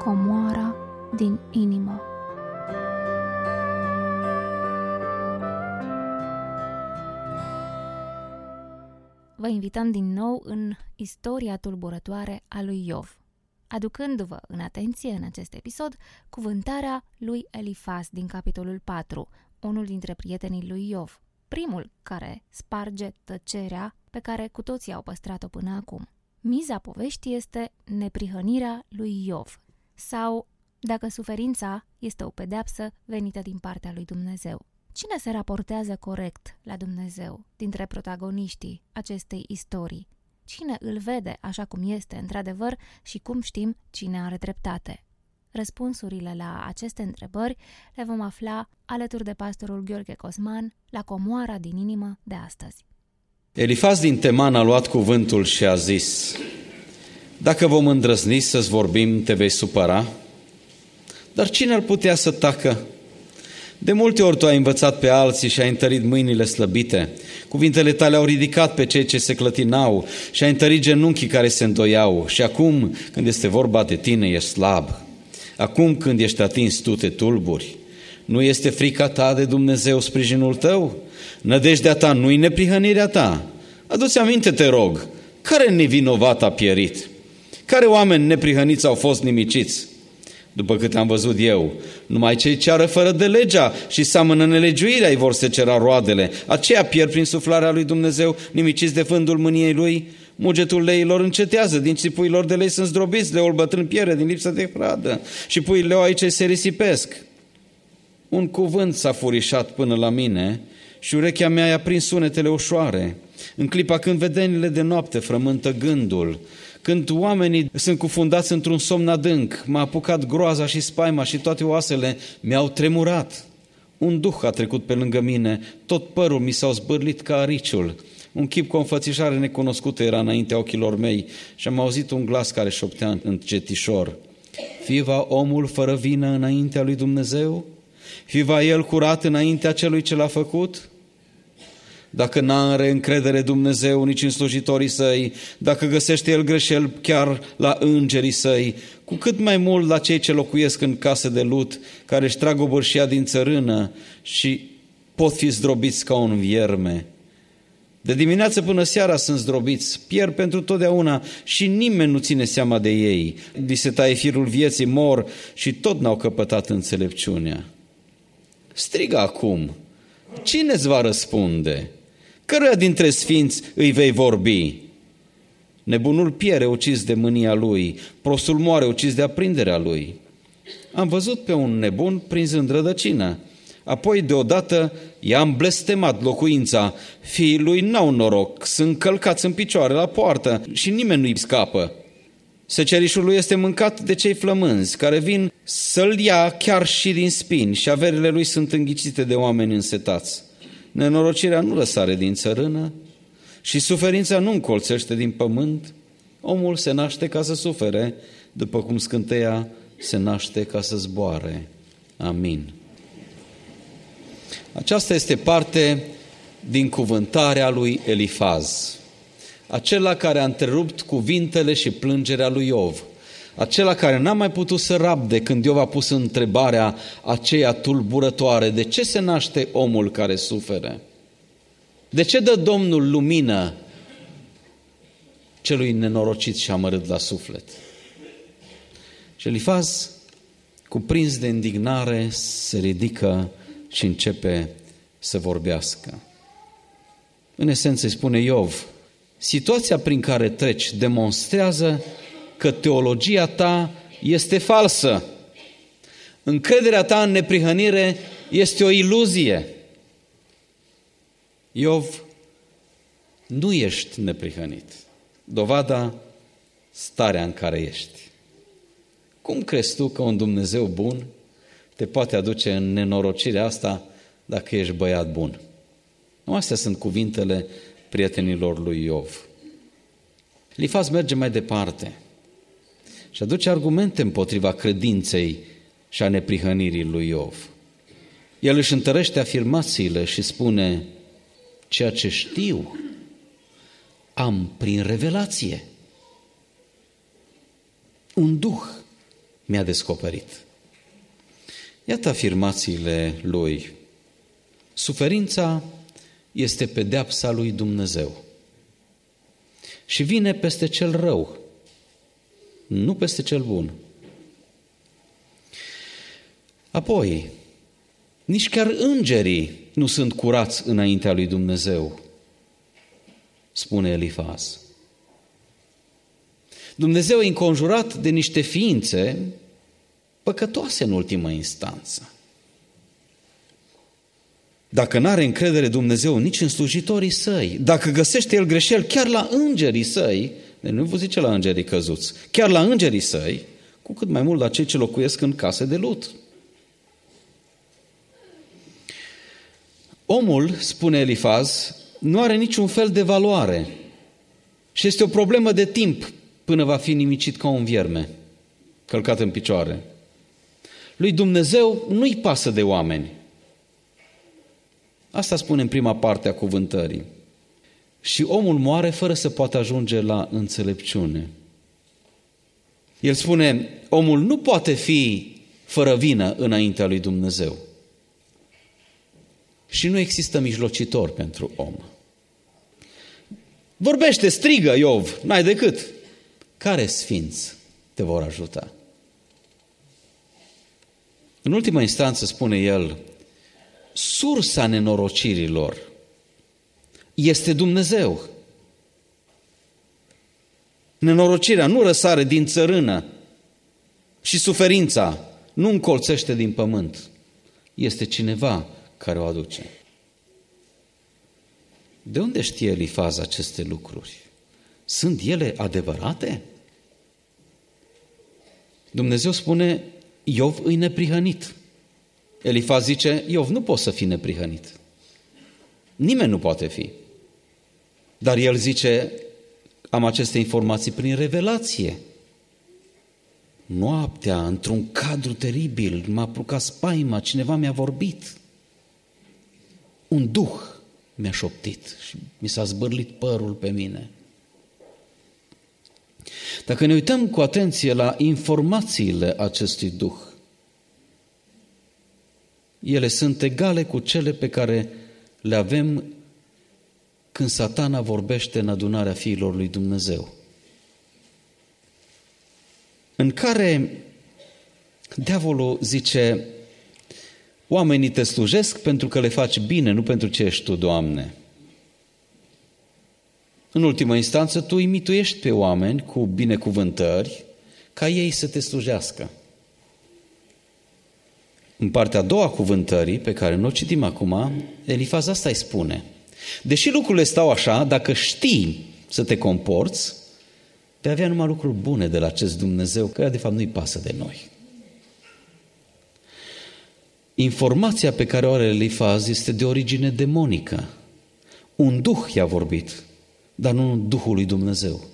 comoara din inimă. Vă invităm din nou în istoria tulburătoare a lui Iov, aducându-vă în atenție în acest episod cuvântarea lui Elifaz din capitolul 4, unul dintre prietenii lui Iov, primul care sparge tăcerea pe care cu toții au păstrat-o până acum. Miza poveștii este neprihănirea lui Iov, sau dacă suferința este o pedeapsă venită din partea lui Dumnezeu. Cine se raportează corect la Dumnezeu dintre protagoniștii acestei istorii? Cine îl vede așa cum este într-adevăr și cum știm cine are dreptate? Răspunsurile la aceste întrebări le vom afla alături de pastorul Gheorghe Cosman la Comoara din inimă de astăzi. Elifaz din Teman a luat cuvântul și a zis: dacă vom îndrăzni să-ți vorbim, te vei supăra? Dar cine ar putea să tacă? De multe ori tu ai învățat pe alții și ai întărit mâinile slăbite. Cuvintele tale au ridicat pe cei ce se clătinau și ai întărit genunchii care se îndoiau. Și acum, când este vorba de tine, ești slab. Acum, când ești atins, tu te tulburi. Nu este frica ta de Dumnezeu sprijinul tău? Nădejdea ta nu-i neprihănirea ta? Adu-ți aminte, te rog, care nevinovat a pierit? Care oameni neprihăniți au fost nimiciți? După câte am văzut eu, numai cei ce ară fără de legea și seamănă nelegiuirea îi vor secera roadele. Aceia pierd prin suflarea lui Dumnezeu, nimiciți de vântul mâniei lui. Mugetul leilor încetează, din țipuilor de lei sunt zdrobiți, leul bătrân pierde din lipsă de hradă și puii leoaice se risipesc. Un cuvânt s-a furișat până la mine și urechea mea i-a prins sunetele ușoare. În clipa când vedenile de noapte frământă gândul, când oamenii sunt cufundați într-un somn adânc, m-a apucat groaza și spaima și toate oasele mi-au tremurat. Un duh a trecut pe lângă mine, tot părul mi s-a zbârlit ca ariciul. Un chip cu o înfățișare necunoscută era înaintea ochilor mei și am auzit un glas care șoptea încetișor: fie va omul fără vină înaintea lui Dumnezeu? Fie va el curat înaintea celui ce l-a făcut? Dacă n-are încredere Dumnezeu nici în slujitorii săi, dacă găsește el greșeli chiar la îngerii săi, cu cât mai mult la cei ce locuiesc în case de lut, care își trag obârșia din țărână și pot fi zdrobiți ca un vierme. De dimineață până seara sunt zdrobiți, pierd pentru totdeauna și nimeni nu ține seama de ei. Li se taie firul vieții, mor și tot n-au căpătat înțelepciunea. Strigă acum, cine îți va răspunde? Căruia dintre sfinți îi vei vorbi? Nebunul piere ucis de mânia lui, prostul moare ucis de aprinderea lui. Am văzut pe un nebun prins în rădăcină, apoi deodată i-am blestemat locuința. Fiii lui n-au noroc, sunt călcați în picioare la poartă și nimeni nu-i scapă. Secerișul lui este mâncat de cei flămânzi, care vin să-l ia chiar și din spini, și averile lui sunt înghicite de oameni însetați. Nenorocirea nu răsare din țărână și suferința nu încolțește din pământ. Omul se naște ca să sufere, după cum scânteia se naște ca să zboare. Amin. Aceasta este parte din cuvântarea lui Elifaz, acela care a întrerupt cuvintele și plângerea lui Iov, acela care n-a mai putut să rabde când Iov a pus întrebarea aceea tulburătoare: de ce se naște omul care suferă? De ce dă Domnul lumină celui nenorocit și amărât la suflet? Și Elifaz, cuprins de indignare, se ridică și începe să vorbească. În esență îi spune Iov: situația prin care treci demonstrează că teologia ta este falsă. Încrederea ta în neprihănire este o iluzie. Iov, nu ești neprihănit. Dovada, starea în care ești. Cum crezi tu că un Dumnezeu bun te poate aduce în nenorocirea asta dacă ești băiat bun? Nu, astea sunt cuvintele prietenilor lui Iov. Elifaz merge mai departe și aduce argumente împotriva credinței și a neprihănirii lui Iov. El își întărește afirmațiile și spune: ceea ce știu am prin revelație. Un duh mi-a descoperit. Iată afirmațiile lui. Suferința este pedeapsa lui Dumnezeu și vine peste cel rău, nu peste cel bun. Apoi, nici chiar îngerii nu sunt curați înaintea lui Dumnezeu, spune Elifaz. Dumnezeu e înconjurat de niște ființe păcătoase în ultimă instanță. Dacă n-are încredere Dumnezeu nici în slujitorii săi, dacă găsește El greșeli chiar la îngerii săi, nu vă zice la îngerii căzuți, chiar la îngerii săi, cu cât mai mult la cei ce locuiesc în case de lut. Omul, spune Elifaz, nu are niciun fel de valoare și este o problemă de timp până va fi nimicit ca un vierme, călcat în picioare. Lui Dumnezeu nu-i pasă de oameni. Asta spune în prima parte a cuvântării. Și omul moare fără să poată ajunge la înțelepciune. El spune, omul nu poate fi fără vină înaintea lui Dumnezeu. Și nu există mijlocitor pentru om. Vorbește, strigă Iov, n-ai decât. Care sfinți te vor ajuta? În ultima instanță, spune el, sursa nenorocirilor este Dumnezeu. Nenorocirea nu răsare din țărână și suferința nu încolțește din pământ. Este cineva care o aduce. De unde știe Elifaz aceste lucruri? Sunt ele adevărate? Dumnezeu spune, Iov îi neprihănit. Elifaz zice, Iov nu poți să fii neprihănit. Nimeni nu poate fi. Dar el zice, am aceste informații prin revelație. Noaptea, într-un cadru teribil, m-a apucat spaima, cineva mi-a vorbit. Un duh mi-a șoptit și mi s-a zbârlit părul pe mine. Dacă ne uităm cu atenție la informațiile acestui duh, ele sunt egale cu cele pe care le avem când Satana vorbește în adunarea fiilor lui Dumnezeu, în care diavolul zice, oamenii te slujesc pentru că le faci bine, nu pentru ce ești tu, Doamne. În ultimă instanță, tu îi mituiești pe oameni cu binecuvântări ca ei să te slujească. În partea a doua cuvântării, pe care nu o citim acum, Elifaz asta îi spune. Deși lucrurile stau așa, dacă știi să te comporți, vei avea numai lucruri bune de la acest Dumnezeu, că de fapt nu-i pasă de noi. Informația pe care o are Elifaz este de origine demonică. Un duh i-a vorbit, dar nu Duhul lui Dumnezeu.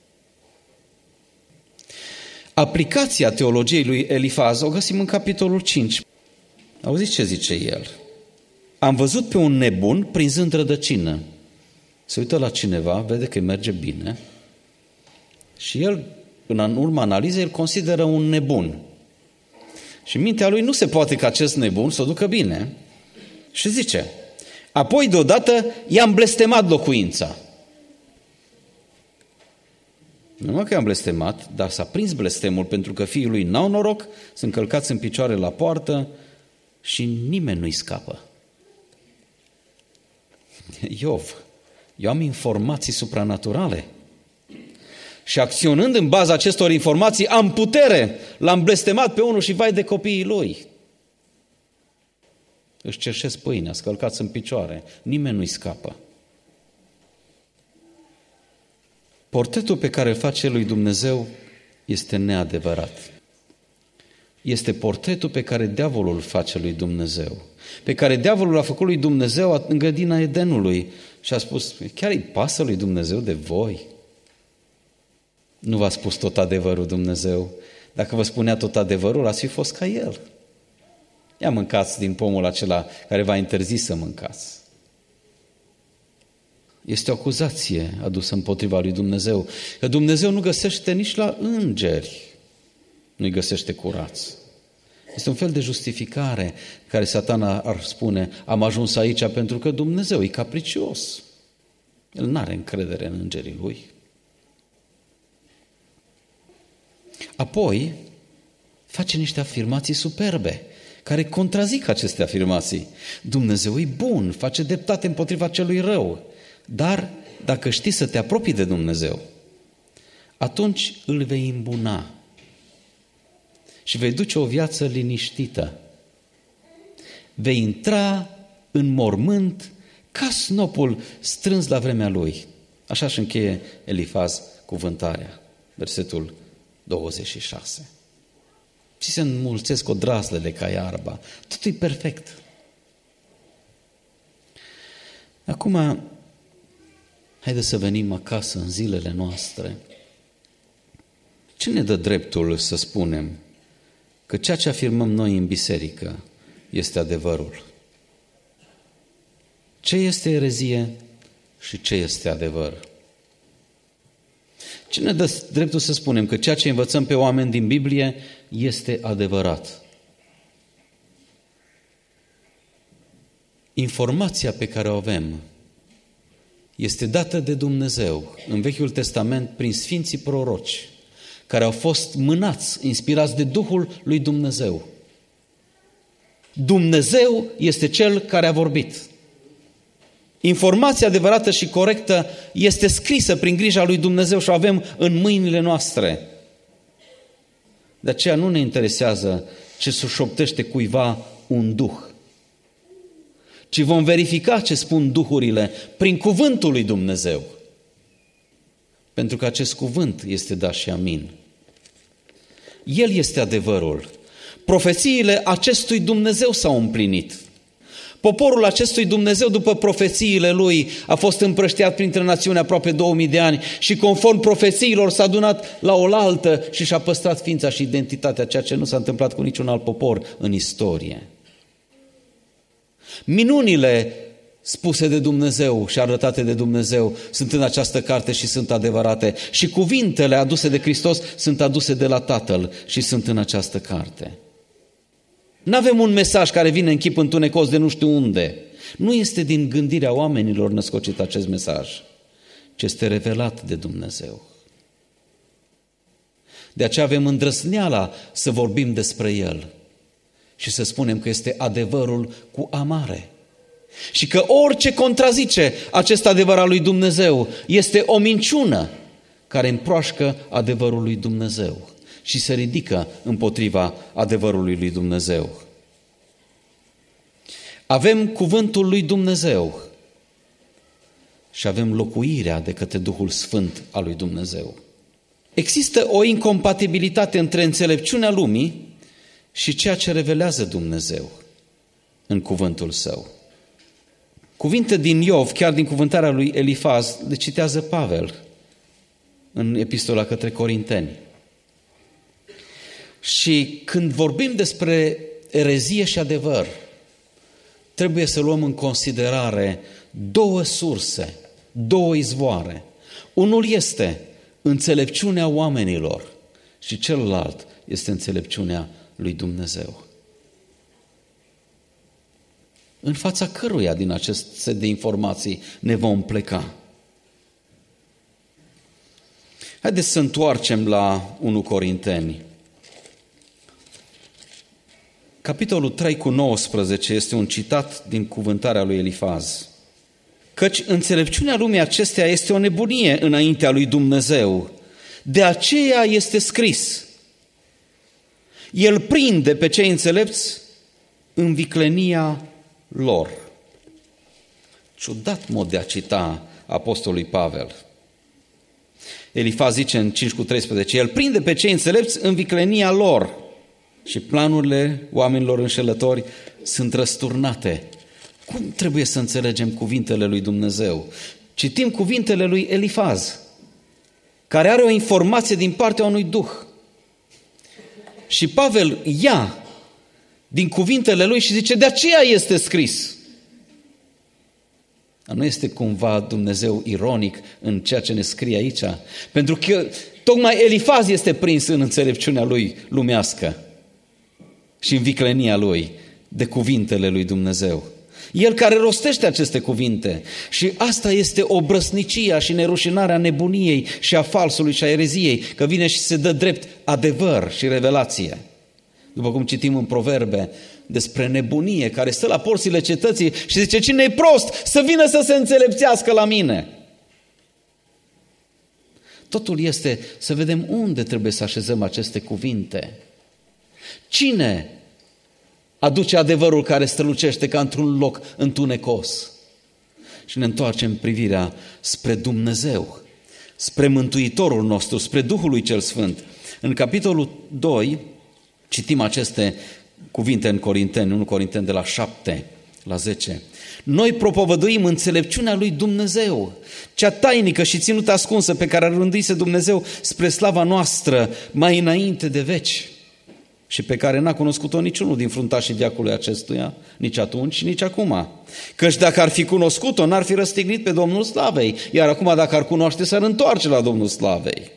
Aplicația teologiei lui Elifaz o găsim în capitolul 5. Auziți ce zice el? Am văzut pe un nebun prinzând rădăcină. Se uită la cineva, vede că îi merge bine și el, în urma analizei, îl consideră un nebun. Și în mintea lui nu se poate ca acest nebun să o ducă bine. Și zice, apoi deodată i-am blestemat locuința. Nu numai că i-am blestemat, dar s-a prins blestemul pentru că fiii lui n-au noroc, sunt călcați în picioare la poartă și nimeni nu-i scapă. Iov, eu am informații supranaturale și acționând în baza acestor informații am putere, l-am blestemat pe unul și vai de copiii lui. Își cerșesc pâinea, scălcați în picioare, nimeni nu-i scapă. Portretul pe care îl face lui Dumnezeu este neadevărat. Este portretul pe care diavolul îl face lui Dumnezeu, pe care diavolul a făcut lui Dumnezeu în grădina Edenului și a spus, chiar îi pasă lui Dumnezeu de voi? Nu v-a spus tot adevărul Dumnezeu. Dacă vă spunea tot adevărul, ați fi fost ca El. Ia mâncați din pomul acela care v-a interzis să mâncați. Este o acuzație adusă împotriva lui Dumnezeu, că Dumnezeu nu găsește nici la îngeri nu-i găsește curați. Este un fel de justificare care Satana ar spune, am ajuns aici pentru că Dumnezeu e capricios. El nu are încredere în îngerii lui. Apoi face niște afirmații superbe care contrazic aceste afirmații. Dumnezeu e bun, face dreptate împotriva celui rău, dar dacă știi să te apropii de Dumnezeu, atunci îl vei îmbuna și vei duce o viață liniștită. Vei intra în mormânt ca snopul strâns la vremea lui. Așa își încheie Elifaz cuvântarea, versetul 26. Și se înmulțesc odraslele ca iarba. Totul e perfect. Acum, haideți să venim acasă în zilele noastre. Ce ne dă dreptul să spunem că ceea ce afirmăm noi în biserică este adevărul? Ce este erezie și ce este adevăr? Ce ne dă dreptul să spunem că ceea ce învățăm pe oameni din Biblie este adevărat? Informația pe care o avem este dată de Dumnezeu în Vechiul Testament prin sfinții proroci, care au fost mânați, inspirați de Duhul lui Dumnezeu. Dumnezeu este Cel care a vorbit. Informația adevărată și corectă este scrisă prin grija lui Dumnezeu și o avem în mâinile noastre. De aceea nu ne interesează ce șoptește cuiva un duh, ci vom verifica ce spun duhurile prin cuvântul lui Dumnezeu. Pentru că acest cuvânt este da și amin. El este adevărul. Profețiile acestui Dumnezeu s-au împlinit. Poporul acestui Dumnezeu, după profețiile lui, a fost împrăștiat printre națiuni aproape 2000 de ani și conform profețiilor s-a adunat la oaltă și și-a păstrat ființa și identitatea, ceea ce nu s-a întâmplat cu niciun alt popor în istorie. Minunile spuse de Dumnezeu și arătate de Dumnezeu sunt în această carte și sunt adevărate. Și cuvintele aduse de Hristos sunt aduse de la Tatăl și sunt în această carte. Nu avem un mesaj care vine în chip întunecos de nu știu unde. Nu este din gândirea oamenilor născocit acest mesaj, ci este revelat de Dumnezeu. De aceea avem îndrăzneala să vorbim despre el și să spunem că este adevărul cu amare. Și că orice contrazice acest adevăr al lui Dumnezeu este o minciună care împroașcă adevărul lui Dumnezeu și se ridică împotriva adevărului lui Dumnezeu. Avem cuvântul lui Dumnezeu și avem locuirea de către Duhul Sfânt al lui Dumnezeu. Există o incompatibilitate între înțelepciunea lumii și ceea ce revelează Dumnezeu în cuvântul Său. Cuvinte din Iov, chiar din cuvântarea lui Elifaz, le citează Pavel în epistola către Corinteni. Și când vorbim despre erezie și adevăr, trebuie să luăm în considerare două surse, două izvoare. Unul este înțelepciunea oamenilor și celălalt este înțelepciunea lui Dumnezeu. În fața căruia din acest set de informații ne vom pleca? Haideți să întoarcem la 1 Corinteni. Capitolul 3 cu 19 este un citat din cuvântarea lui Elifaz. Căci înțelepciunea lumii acesteia este o nebunie înaintea lui Dumnezeu. De aceea este scris: El prinde pe cei înțelepți în viclenia lor. Ciudat mod de a cita apostolului Pavel. Elifaz zice în 5 cu 13: El prinde pe cei înțelepți în viclenia lor. Și planurile oamenilor înșelători sunt răsturnate. Cum trebuie să înțelegem cuvintele lui Dumnezeu? Citim cuvintele lui Elifaz, care are o informație din partea unui duh. Și Pavel ia din cuvintele lui și zice: de aceea este scris. Nu este cumva Dumnezeu ironic în ceea ce ne scrie aici? Pentru că tocmai Elifaz este prins în înțelepciunea lui lumească și în viclenia lui de cuvintele lui Dumnezeu. El care rostește aceste cuvinte. Și asta este obrăsnicia și nerușinarea nebuniei și a falsului și a ereziei, că vine și se dă drept adevăr și revelație. După cum citim în Proverbe despre nebunie care stă la porțile cetății și zice: cine e prost să vină să se înțelepțească la mine. Totul este să vedem unde trebuie să așezăm aceste cuvinte. Cine aduce adevărul care strălucește ca într-un loc întunecos? Și ne întoarcem privirea spre Dumnezeu, spre Mântuitorul nostru, spre Duhul lui Cel Sfânt. În capitolul 2 citim aceste cuvinte în Corinteni, 1 Corinteni de la 7 la 10. Noi propovăduim înțelepciunea lui Dumnezeu, cea tainică și ținută ascunsă pe care a rânduise Dumnezeu spre slava noastră mai înainte de veci și pe care n-a cunoscut-o niciunul din fruntașii veacului acestuia, nici atunci și nici acum. Căci dacă ar fi cunoscut-o, n-ar fi răstignit pe Domnul Slavei, iar acum dacă ar cunoaște, s-ar întoarce la Domnul Slavei.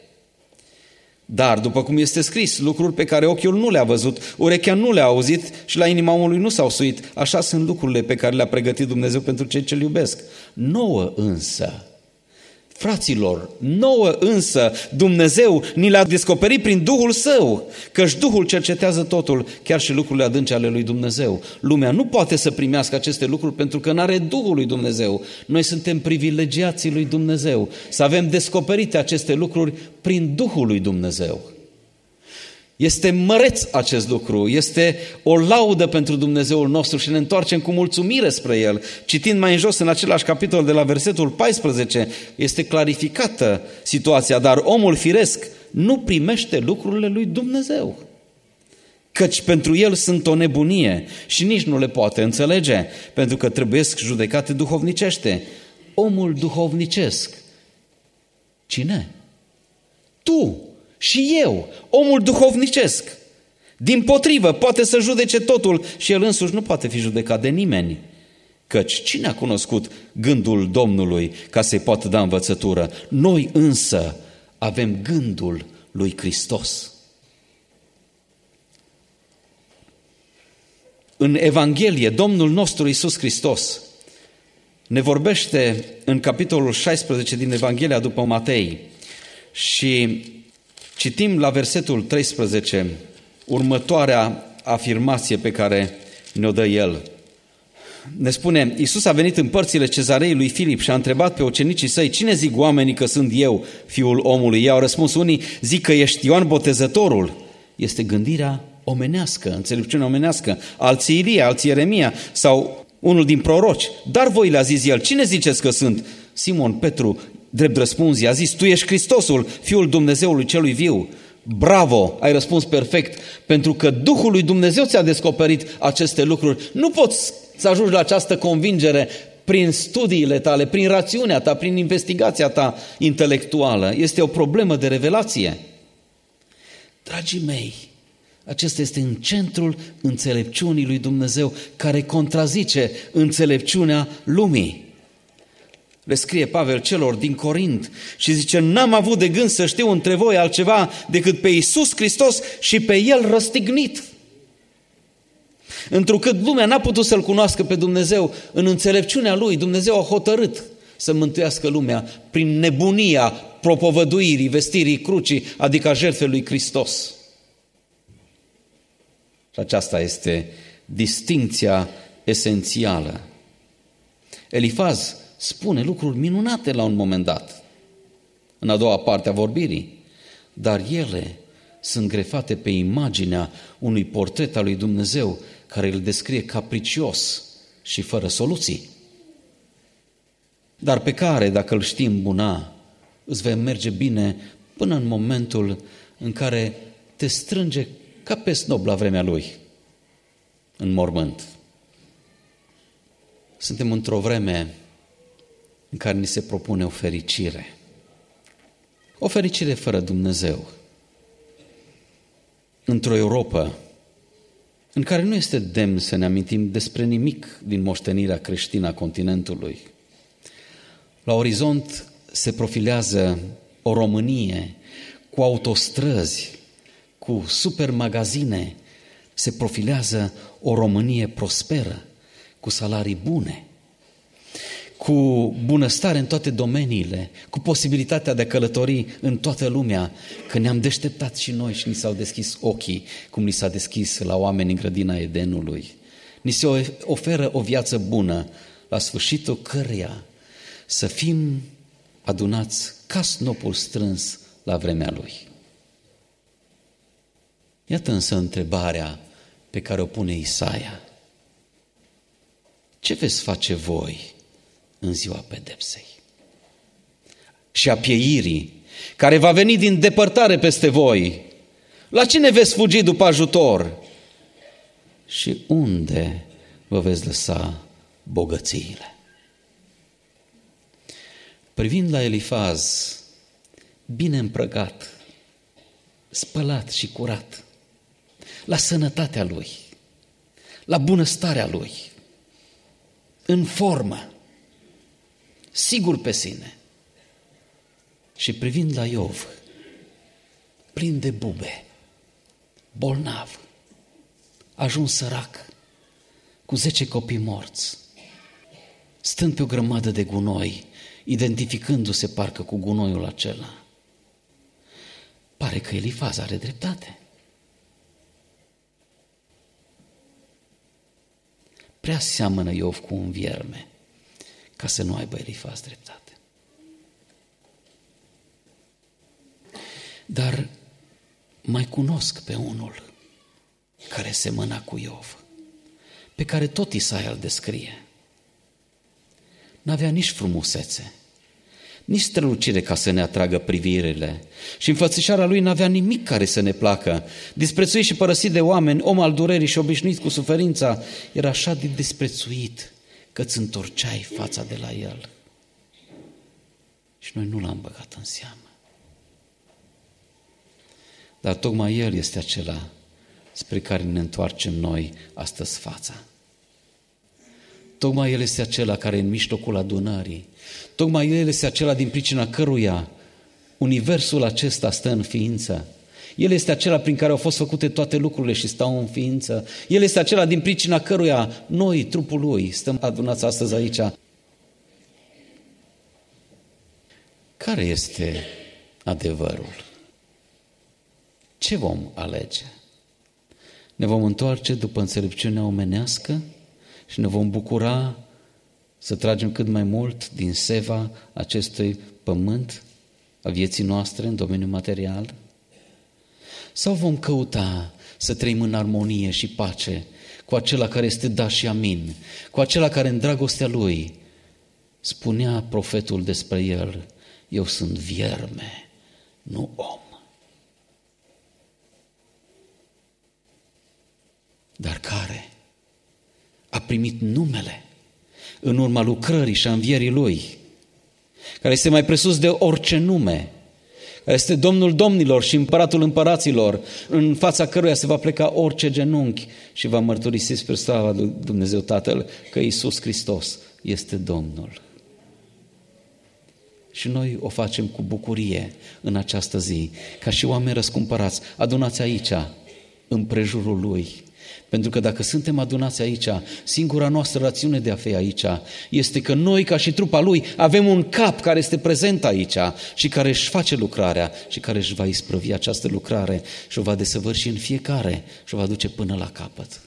Dar, după cum este scris, lucruri pe care ochiul nu le-a văzut, urechea nu le-a auzit și la inima omului nu s-au suit, așa sunt lucrurile pe care le-a pregătit Dumnezeu pentru cei ce-L iubesc. Nouă însă, fraților, nouă însă Dumnezeu ni le-a descoperit prin Duhul Său, căci Duhul cercetează totul, chiar și lucrurile adânci ale lui Dumnezeu. Lumea nu poate să primească aceste lucruri pentru că n-are Duhul lui Dumnezeu. Noi suntem privilegiații lui Dumnezeu, să avem descoperite aceste lucruri prin Duhul lui Dumnezeu. Este măreț acest lucru, este o laudă pentru Dumnezeul nostru și ne întoarcem cu mulțumire spre El. Citind mai în jos în același capitol de la versetul 14, este clarificată situația, dar omul firesc nu primește lucrurile lui Dumnezeu, căci pentru el sunt o nebunie și nici nu le poate înțelege, pentru că trebuiesc judecate duhovnicește. Omul duhovnicesc. Cine? Tu și eu, omul duhovnicesc. Dimpotrivă, poate să judece totul și el însuși nu poate fi judecat de nimeni. Căci cine a cunoscut gândul Domnului ca să-i poată da învățătură? Noi însă avem gândul lui Hristos. În Evanghelie, Domnul nostru Iisus Hristos ne vorbește în capitolul 16 din Evanghelia după Matei și citim la versetul 13 următoarea afirmație pe care ne-o dă El. Ne spune: Iisus a venit în părțile cezarei lui Filip și a întrebat pe ucenicii săi: cine zic oamenii că sunt eu, Fiul omului? Ei au răspuns: unii zic că ești Ioan Botezătorul. Este gândirea omenească, înțelepciunea omenească. Alții Ilie, alții Ieremia sau unul din proroci. Dar voi, le-a zis El, cine ziceți că sunt? Simon Petru, drept răspuns, i-a zis: tu ești Hristosul, Fiul Dumnezeului celui viu. Bravo, ai răspuns perfect, pentru că Duhul lui Dumnezeu ți-a descoperit aceste lucruri. Nu poți să ajungi la această convingere prin studiile tale, prin rațiunea ta, prin investigația ta intelectuală. Este o problemă de revelație. Dragii mei, acesta este în centrul înțelepciunii lui Dumnezeu, care contrazice înțelepciunea lumii. Le scrie Pavel celor din Corint și zice: n-am avut de gând să știu între voi altceva decât pe Iisus Hristos și pe El răstignit. Întrucât lumea n-a putut să-L cunoască pe Dumnezeu în înțelepciunea Lui, Dumnezeu a hotărât să mântuiască lumea prin nebunia propovăduirii, vestirii crucii, adică a jertfei lui Hristos. Și aceasta este distincția esențială. Elifaz spune lucruri minunate la un moment dat, în a doua parte a vorbirii, dar ele sunt grefate pe imaginea unui portret al lui Dumnezeu care îl descrie capricios și fără soluții, dar pe care, dacă îl știi îmbuna, îți vei merge bine până în momentul în care te strânge ca pe snob la vremea lui, în mormânt. Suntem într-o vreme în care ni se propune o fericire. O fericire fără Dumnezeu. Într-o Europa în care nu este demn să ne amintim despre nimic din moștenirea creștină a continentului. La orizont se profilează o Românie cu autostrăzi, cu supermagazine, se profilează o Românie prosperă, cu salarii bune, cu bunăstare în toate domeniile, cu posibilitatea de a călători în toată lumea, că ne-am deșteptat și noi și ni s-au deschis ochii, cum ni s-a deschis la oameni în grădina Edenului. Ni se oferă o viață bună, la sfârșitul căreia să fim adunați ca snopul strâns la vremea Lui. Iată însă întrebarea pe care o pune Isaia. Ce veți face voi în ziua pedepsei și a pieirii care va veni din depărtare peste voi? La cine veți fugi după ajutor? Și unde vă veți lăsa bogățiile? Privind la Elifaz, bine îmbrăcat, spălat și curat, la sănătatea lui, la bunăstarea lui, în formă, sigur pe sine, și privind la Iov, plin de bube, bolnav, ajuns sărac, cu 10 copii morți, stând pe o grămadă de gunoi, identificându-se parcă cu gunoiul acela, pare că Elifaz are dreptate. Prea seamănă Iov cu un vierme ca să nu aibă Elifaz dreptate. Dar mai cunosc pe unul care semăna cu Iov, pe care tot Isaia îl descrie. N-avea nici frumusețe, nici strălucire ca să ne atragă privirile și înfățișarea lui n-avea nimic care să ne placă. Disprețuit și părăsit de oameni, om al durerii și obișnuit cu suferința, era așa de disprețuit că îți întorceai fața de la el. Și noi nu l-am băgat în seamă. Dar tocmai el este acela spre care ne întoarcem noi astăzi fața. Tocmai el este acela care în mijlocul adunării, tocmai el este acela din pricina căruia universul acesta stă în ființă. El este acela prin care au fost făcute toate lucrurile și stau în ființă. El este acela din pricina căruia noi, trupul lui, stăm adunați astăzi aici. Care este adevărul? Ce vom alege? Ne vom întoarce după înțelepciunea omenească și ne vom bucura să tragem cât mai mult din seva acestui pământ, a vieții noastre în domeniul material? Sau vom căuta să trăim în armonie și pace cu acela care este da și amin, cu acela care în dragostea lui spunea profetul despre el: eu sunt vierme, nu om. Dar care a primit numele în urma lucrării și a învierii lui, care este mai presus de orice nume, care este Domnul domnilor și Împăratul împăraților, în fața căruia se va pleca orice genunchi și va mărturisi spre slava lui Dumnezeu Tatăl că Iisus Hristos este Domnul. Și noi o facem cu bucurie în această zi, ca și oameni răscumpărați, adunați aici, împrejurul Lui. Pentru că dacă suntem adunați aici, singura noastră rațiune de a fi aici este că noi, ca și trupa Lui, avem un cap care este prezent aici și care își face lucrarea și care își va isprăvi această lucrare și o va desăvârși în fiecare și o va duce până la capăt.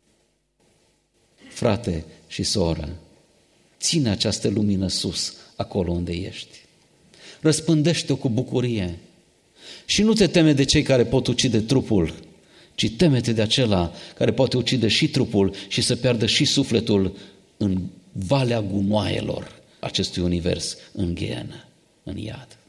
Frate și soră, ține această lumină sus, acolo unde ești. Răspândește-o cu bucurie și nu te teme de cei care pot ucide trupul, ci temete de acela care poate ucide și trupul și să piardă și sufletul în valea gunoaielor acestui univers, în ghenă, în iad.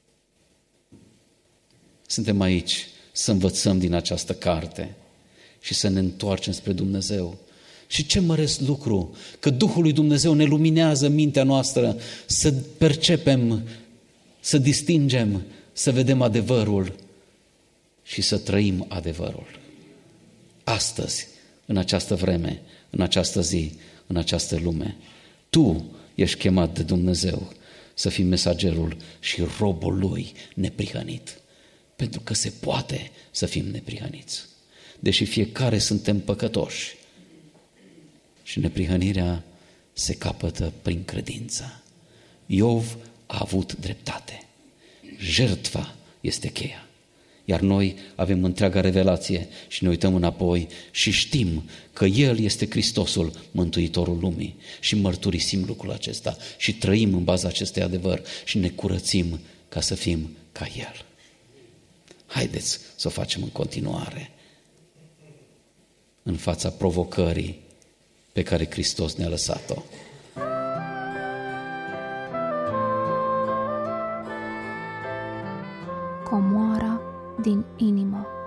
Suntem aici să învățăm din această carte și să ne întoarcem spre Dumnezeu. Și ce măresc lucru, că Duhul lui Dumnezeu ne luminează mintea noastră să percepem, să distingem, să vedem adevărul și să trăim adevărul. Astăzi, în această vreme, în această zi, în această lume, tu ești chemat de Dumnezeu să fim mesagerul și robul lui neprihănit. Pentru că se poate să fim neprihăniți. Deși fiecare suntem păcătoși. Și neprihănirea se capătă prin credință. Iov a avut dreptate. Jertfa este cheia. Iar noi avem întreaga revelație și ne uităm înapoi și știm că El este Hristosul, Mântuitorul lumii. Și mărturisim lucrul acesta și trăim în baza acestui adevăr și ne curățim ca să fim ca El. Haideți să o facem în continuare în fața provocării pe care Hristos ne-a lăsat-o. Comoara din inimă.